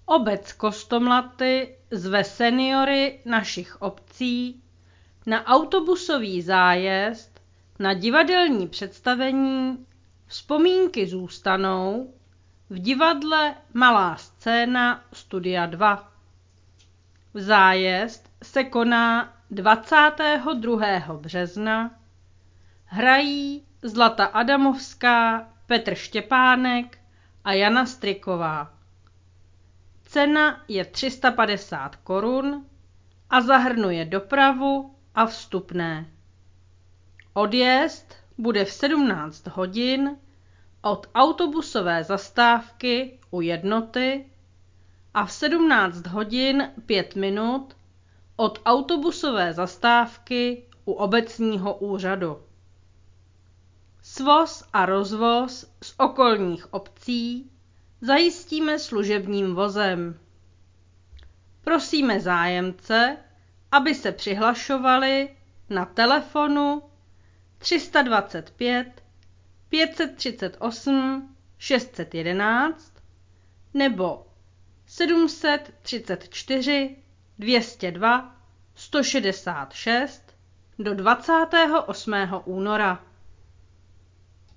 Obec Kostomlaty zve seniory našich obcí na autobusový zájezd na divadelní představení Vzpomínky zůstanou v divadle Malá scéna Studia 2. Zájezd se koná 22. března. Hrají Zlata Adamovská, Petr Štěpánek a Jana Stryková. Cena je 350 korun a zahrnuje dopravu a vstupné. Odjezd bude v 17 hodin od autobusové zastávky u Jednoty a v 17 hodin 5 minut od autobusové zastávky u obecního úřadu. Svoz a rozvoz z okolních obcí zajistíme služebním vozem. Prosíme zájemce, aby se přihlašovali na telefonu 325 538 611 nebo 734 202 166 do 28. února.